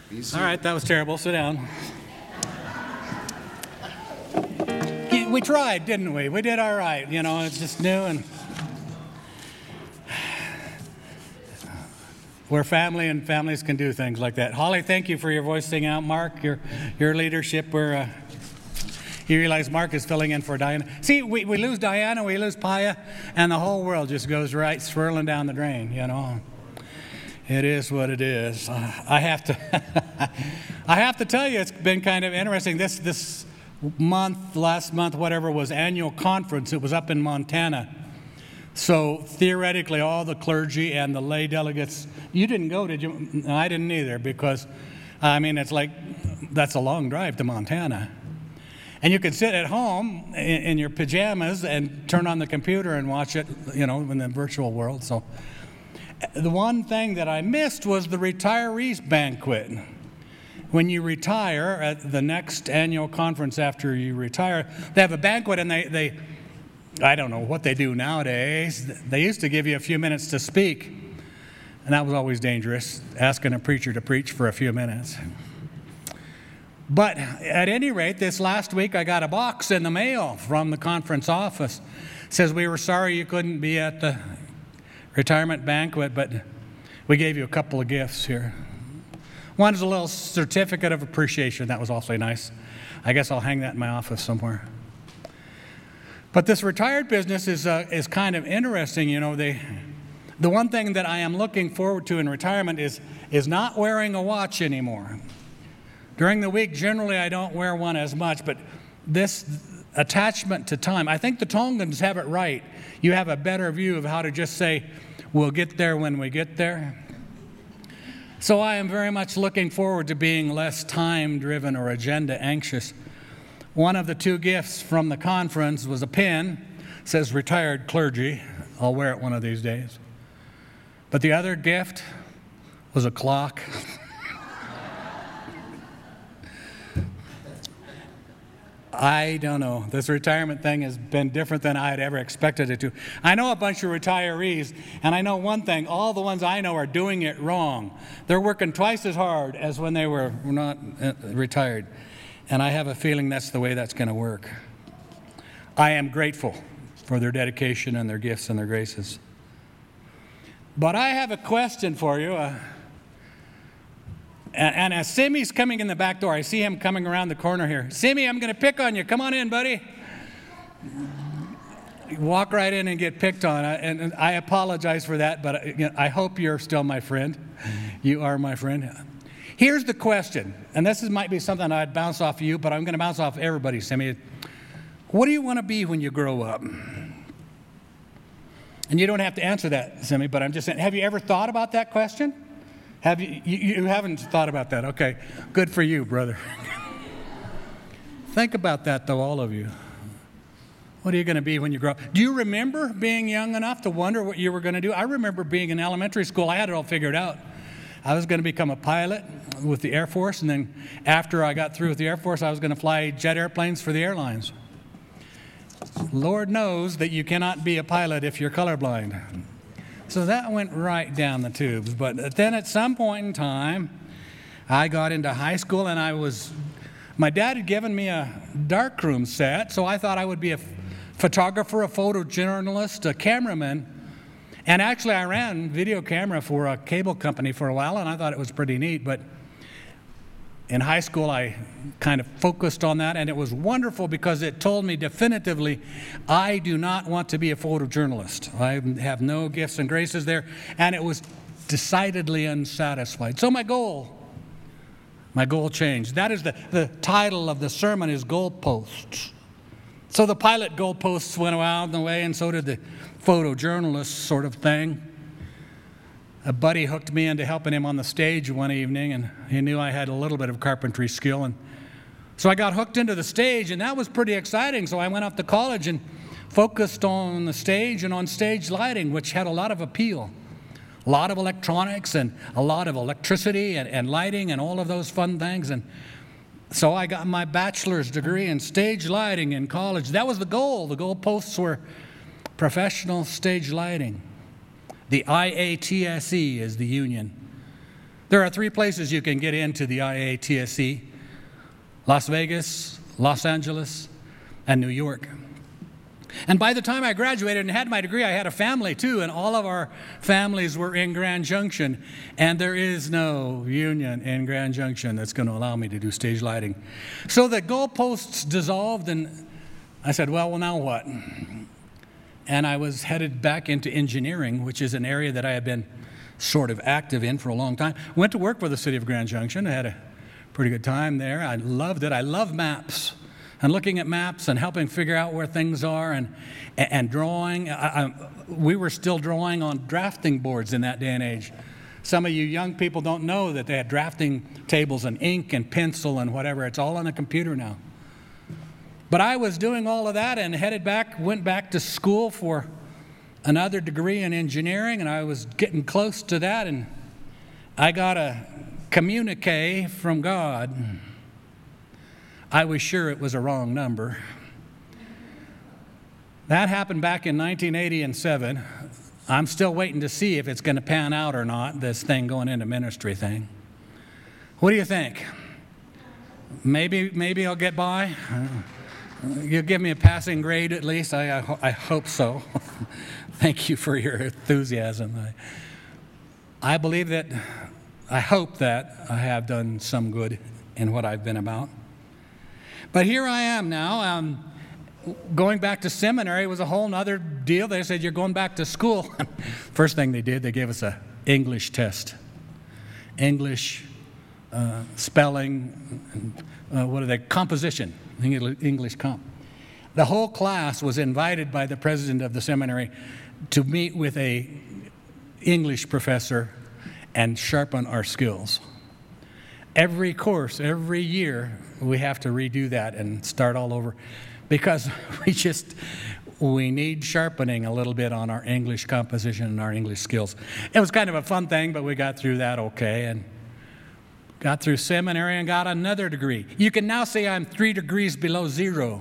All right, that was terrible. Sit down. We tried, didn't we? We did all right. You know, it's just new, and we're family, and families can do things like that. Holly, thank you for your voicing out. Mark, your leadership. You realize Mark is filling in for Diana. See, we lose Diana, we lose Paya, and the whole world just goes right swirling down the drain, you know. It is what it is. I have to tell you, it's been kind of interesting. This month, last month, whatever, was annual conference. It was up in Montana. So theoretically, all the clergy and the lay delegates, you didn't go, did you? No, I didn't either, because, I mean, it's like, that's a long drive to Montana. And you can sit at home in your pajamas and turn on the computer and watch it, you know, in the virtual world. So the one thing that I missed was the retirees banquet. When you retire at the next annual conference after you retire, they have a banquet, and they I don't know what they do nowadays. They used to give you a few minutes to speak, and that was always dangerous, asking a preacher to preach for a few minutes. But at any rate, this last week I got a box in the mail from the conference office. It says, we were sorry you couldn't be at the retirement banquet, but we gave you a couple of gifts here. One is a little certificate of appreciation. That was awfully nice. I guess I'll hang that in my office somewhere. But this retired business is kind of interesting. You know, the one thing that I am looking forward to in retirement is not wearing a watch anymore. During the week, generally, I don't wear one as much, but this attachment to time, I think the Tongans have it right. You have a better view of how to just say, we'll get there when we get there. So I am very much looking forward to being less time-driven or agenda-anxious. One of the two gifts from the conference was a pin. It says retired clergy. I'll wear it one of these days. But the other gift was a clock. I don't know. This retirement thing has been different than I had ever expected it to. I know a bunch of retirees, and I know one thing. All the ones I know are doing it wrong. They're working twice as hard as when they were not retired. And I have a feeling that's the way that's going to work. I am grateful for their dedication and their gifts and their graces. But I have a question for you. And as Simmy's coming in the back door, I see him coming around the corner here. Simmy, I'm going to pick on you. Come on in, buddy. Walk right in and get picked on. And I apologize for that, but I hope you're still my friend. You are my friend. Here's the question, and this might be something I'd bounce off of you, but I'm going to bounce off everybody, Simmy. What do you want to be when you grow up? And you don't have to answer that, Simmy, but I'm just saying, have you ever thought about that question? Have you haven't thought about that? Okay, good for you, brother. Think about that, though, all of you. What are you going to be when you grow up? Do you remember being young enough to wonder what you were going to do? I remember being in elementary school. I had it all figured out. I was going to become a pilot with the Air Force, and then after I got through with the Air Force, I was going to fly jet airplanes for the airlines. Lord knows that you cannot be a pilot if you're colorblind. So that went right down the tubes. But then at some point in time, I got into high school, and my dad had given me a darkroom set, so I thought I would be a photographer, a photojournalist, a cameraman. And actually, I ran video camera for a cable company for a while, and I thought it was pretty neat. But in high school, I kind of focused on that, and it was wonderful because it told me definitively, I do not want to be a photojournalist. I have no gifts and graces there, and it was decidedly unsatisfied. So my goal changed. That is the title of the sermon is Goalposts. So the pilot goalposts went out the way, and so did the photojournalist sort of thing. A buddy hooked me into helping him on the stage one evening, and he knew I had a little bit of carpentry skill. And so I got hooked into the stage, and that was pretty exciting. So I went off to college and focused on the stage and on stage lighting, which had a lot of appeal. A lot of electronics and a lot of electricity and lighting and all of those fun things. And so I got my bachelor's degree in stage lighting in college. That was the goal. The goalposts were professional stage lighting. The IATSE is the union. There are 3 places you can get into the IATSE: Las Vegas, Los Angeles, and New York. And by the time I graduated and had my degree, I had a family too, and all of our families were in Grand Junction, and there is no union in Grand Junction that's going to allow me to do stage lighting. So the goalposts dissolved, and I said, well, now what? And I was headed back into engineering, which is an area that I had been sort of active in for a long time. Went to work for the city of Grand Junction. I had a pretty good time there. I loved it. I love maps. And looking at maps and helping figure out where things are and drawing. We were still drawing on drafting boards in that day and age. Some of you young people don't know that they had drafting tables and ink and pencil and whatever. It's all on a computer now. But I was doing all of that and went back to school for another degree in engineering, and I was getting close to that, and I got a communique from God. I was sure it was a wrong number. That happened back in 1987. I'm still waiting to see if it's going to pan out or not, this thing going into ministry thing. What do you think? Maybe I'll get by? You'll give me a passing grade at least? I hope so. Thank you for your enthusiasm. I believe that, I hope that I have done some good in what I've been about. But here I am now. Going back to seminary was a whole other deal. They said, you're going back to school. First thing they did, they gave us an English test. English, spelling, composition, English comp. The whole class was invited by the president of the seminary to meet with a English professor and sharpen our skills. Every course, every year, we have to redo that and start all over because we need sharpening a little bit on our English composition and our English skills. It was kind of a fun thing, but we got through that okay and got through seminary and got another degree. You can now say I'm 3 degrees below zero.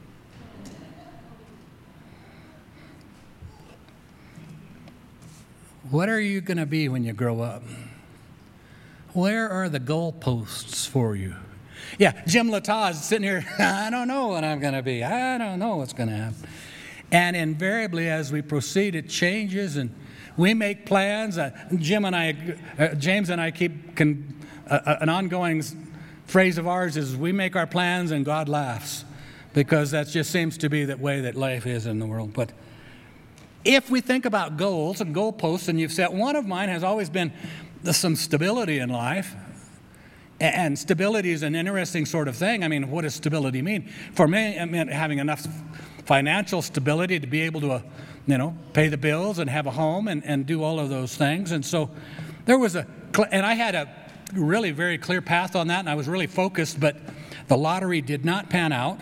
What are you going to be when you grow up? Where are the goalposts for you? Yeah, Jim Latta is sitting here, I don't know what I'm going to be. I don't know what's going to happen. And invariably, as we proceed, it changes, and we make plans. James and I keep an ongoing phrase of ours is we make our plans and God laughs, because that just seems to be the way that life is in the world. But if we think about goals and goalposts, and you've said one of mine has always been some stability in life. And stability is an interesting sort of thing. I mean, what does stability mean? For me, it meant having enough financial stability to be able to, pay the bills and have a home and do all of those things. And so there was and I had a really very clear path on that, and I was really focused, but the lottery did not pan out.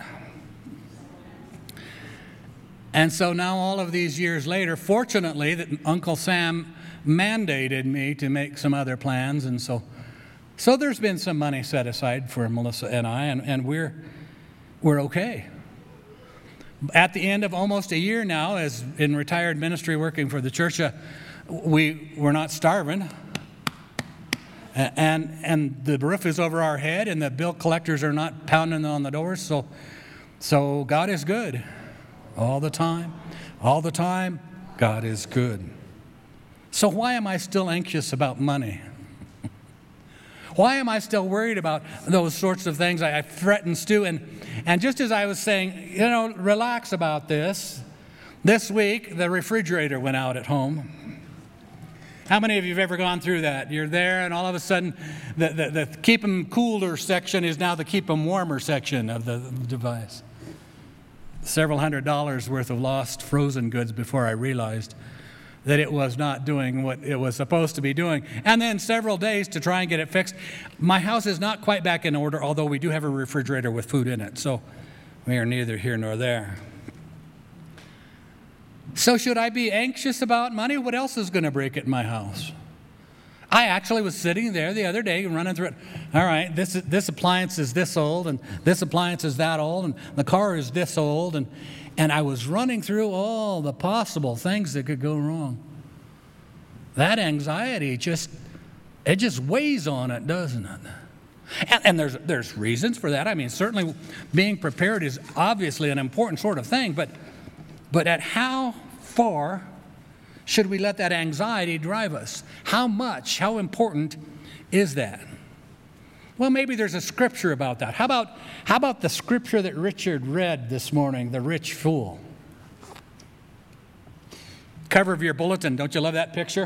And so now all of these years later, fortunately, that Uncle Sam mandated me to make some other plans, and so there's been some money set aside for Melissa and I, and we're okay. At the end of almost a year now, as in retired ministry working for the church, we're not starving, and the roof is over our head, and the bill collectors are not pounding on the doors. So God is good all the time. All the time, God is good. So why am I still anxious about money? Why am I still worried about those sorts of things? I fret and stew. And just as I was saying, relax about this. This week, the refrigerator went out at home. How many of you have ever gone through that? You're there, and all of a sudden, the keep 'em cooler section is now the keep 'em warmer section of the device. Several $100s worth of lost frozen goods before I realized that it was not doing what it was supposed to be doing. And then several days to try and get it fixed. My house is not quite back in order, although we do have a refrigerator with food in it. So we are neither here nor there. So should I be anxious about money? What else is going to break at my house? I actually was sitting there the other day running through it. All right, this appliance is this old, and this appliance is that old, and the car is this old, and I was running through all the possible things that could go wrong. That anxiety just It just weighs on it, doesn't it? And there's reasons for that. I mean, certainly being prepared is obviously an important sort of thing, but at how far should we let that anxiety drive us? How much, how important is that? Well, maybe there's a scripture about that. How about the scripture that Richard read this morning, the rich fool? Cover of your bulletin, don't you love that picture?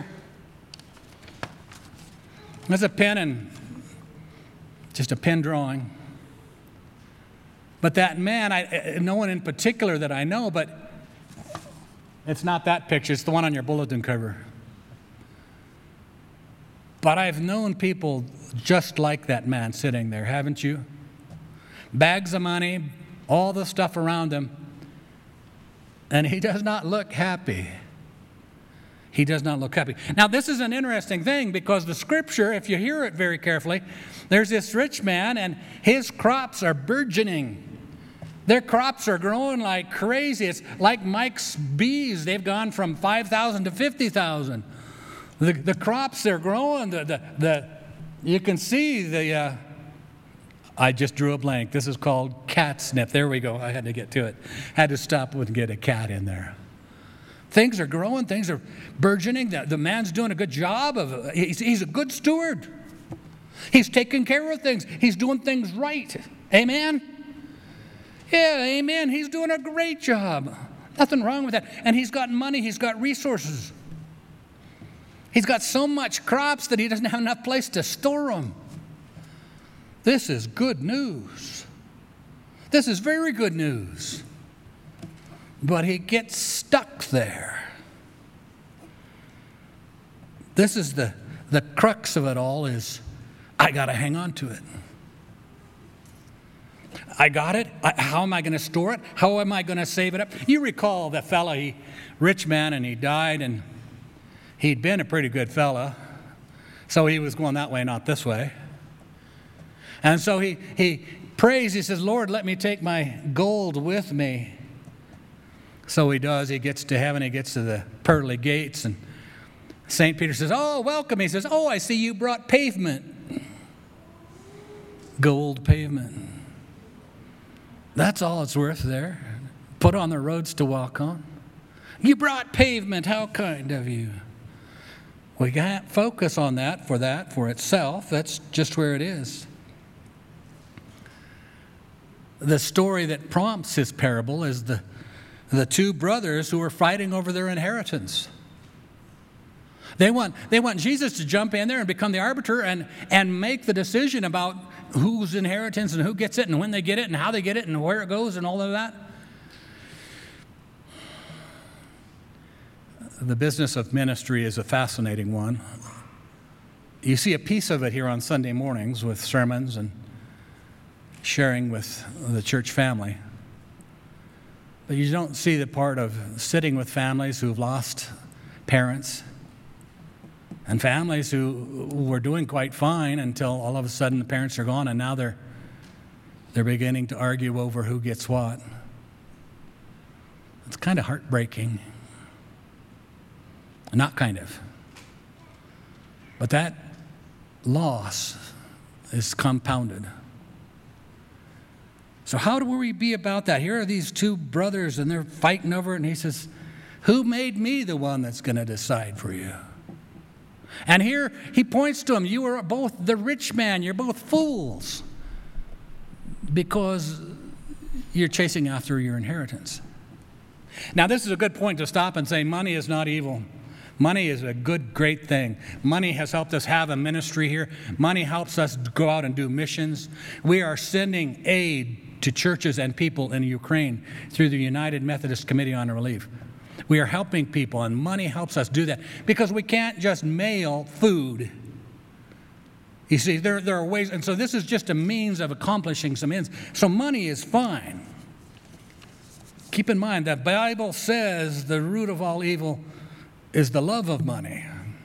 There's a pen and just a pen drawing. But that man, no one in particular that I know, but it's not that picture. It's the one on your bulletin cover. But I've known people just like that man sitting there, haven't you? Bags of money, all the stuff around him, and he does not look happy. He does not look happy. Now, this is an interesting thing because the scripture, if you hear it very carefully, there's this rich man and his crops are burgeoning. Their crops are growing like crazy. It's like Mike's bees. They've gone from 5,000 to 50,000. The crops are growing. You can see the, I just drew a blank. This is called catnip. There we go. I had to get to it. Had to stop and get a cat in there. Things are growing. Things are burgeoning. The man's doing a good job. He's a good steward. He's taking care of things. He's doing things right. Amen? Yeah, amen. He's doing a great job. Nothing wrong with that. And he's got money. He's got resources. He's got so much crops that he doesn't have enough place to store them. This is good news. This is very good news. But he gets stuck there. This is the crux of it all is, I got to hang on to it. I got it. How am I going to store it? How am I going to save it up? You recall that fella, rich man, and he died, and he'd been a pretty good fella. So he was going that way, not this way. And so he prays. He says, Lord, let me take my gold with me. So he does. He gets to heaven. He gets to the pearly gates. And St. Peter says, oh, welcome. He says, oh, I see you brought pavement. Gold pavement. That's all it's worth there. Put on the roads to walk on. You brought pavement. How kind of you. We can't focus on that for itself. That's just where it is. The story that prompts his parable is the two brothers who are fighting over their inheritance. They want Jesus to jump in there and become the arbiter and make the decision about whose inheritance and who gets it and when they get it and how they get it and where it goes and all of that. The business of ministry is a fascinating one. You see a piece of it here on Sunday mornings with sermons and sharing with the church family. But you don't see the part of sitting with families who've lost parents and families who were doing quite fine until all of a sudden the parents are gone and now they're beginning to argue over who gets what. It's kind of heartbreaking. Not kind of. But that loss is compounded. So how do we be about that? Here are these two brothers and they're fighting over it, and he says, who made me the one that's going to decide for you? And here he points to them. You are both the rich man. You're both fools because you're chasing after your inheritance. Now, this is a good point to stop and say money is not evil. Money is a good, great thing. Money has helped us have a ministry here. Money helps us go out and do missions. We are sending aid to churches and people in Ukraine through the United Methodist Committee on Relief. We are helping people, and money helps us do that because we can't just mail food. You see, there are ways, and so this is just a means of accomplishing some ends. So money is fine. Keep in mind that the Bible says the root of all evil is the love of money.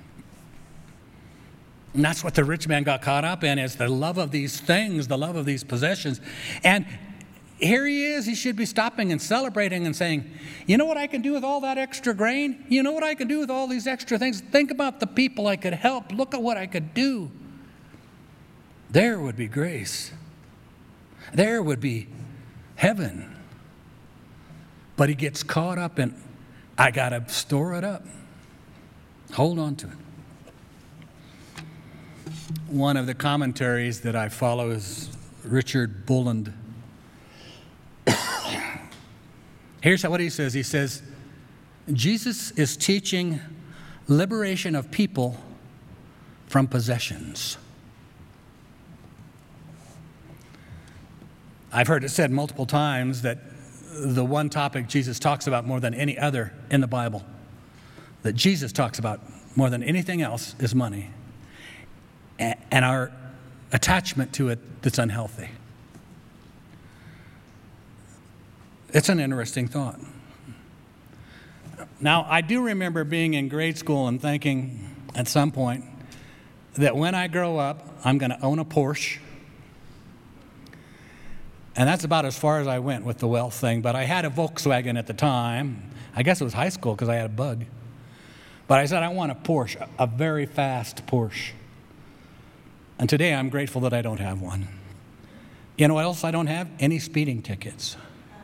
And that's what the rich man got caught up in, is the love of these things, the love of these possessions. And here he is. He should be stopping and celebrating and saying, you know what I can do with all that extra grain? You know what I can do with all these extra things? Think about the people I could help. Look at what I could do. There would be grace. There would be heaven. But he gets caught up in, I got to store it up. Hold on to it. One of the commentaries that I follow is Richard Bulland. Here's what he says. He says, Jesus is teaching liberation of people from possessions. I've heard it said multiple times that the one topic Jesus talks about more than any other in the Bible, that Jesus talks about more than anything else, is money and our attachment to it that's unhealthy. It's an interesting thought. Now, I do remember being in grade school and thinking at some point that when I grow up, I'm going to own a Porsche. And that's about as far as I went with the wealth thing. But I had a Volkswagen at the time. I guess it was high school because I had a Bug. But I said, I want a Porsche, a very fast Porsche. And today I'm grateful that I don't have one. You know what else I don't have? Any speeding tickets.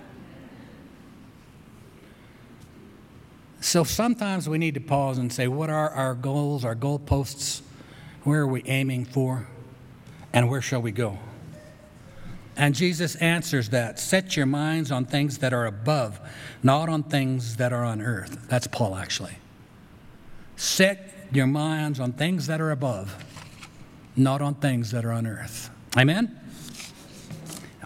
So sometimes we need to pause and say, what are our goals, our goalposts? Where are we aiming for? And where shall we go? And Jesus answers that. Set your minds on things that are above, not on things that are on earth. That's Paul, actually. Set your minds on things that are above, not on things that are on earth. Amen?